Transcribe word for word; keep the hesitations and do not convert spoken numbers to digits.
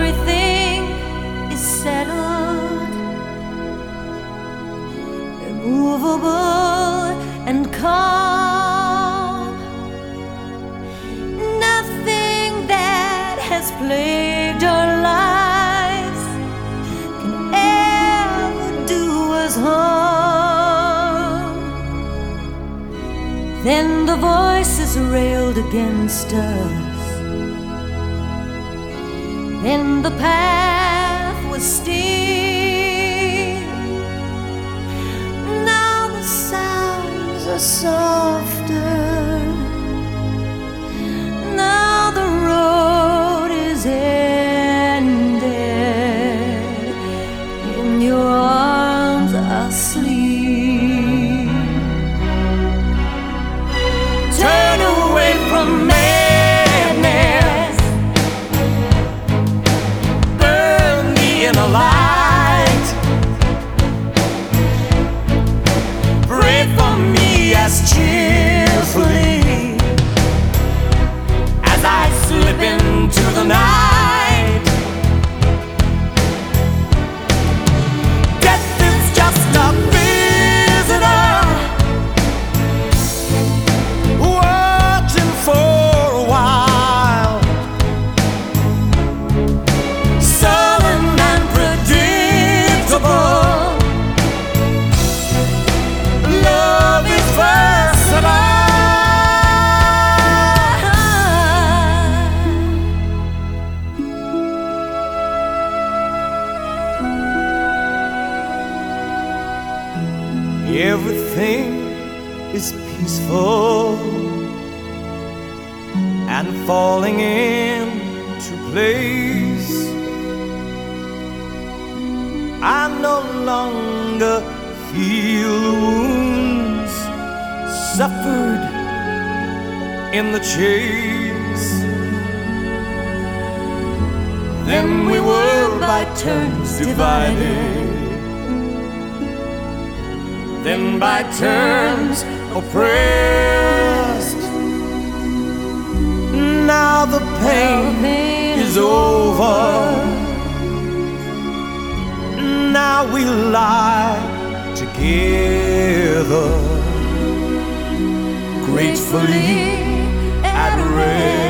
everything is settled, immovable and calm. Nothing that has plagued our lives can ever do us harm. Then the voices railed against us, then the path was steep. Now the sounds are softer, now the road is ended, in your arms I'll sleep. Turn away from madness, burn me in a light, pray for me as cheerfully as I slip into the night. Death is just a visitor, watching for a while, sullen and predictable. Love is versatile. Everything is peaceful and falling into place. I no longer feel the wounds suffered in the chase. Then we were by turns divided, then by turns oppressed. Now the pain is over, now we lie together, gratefully at rest.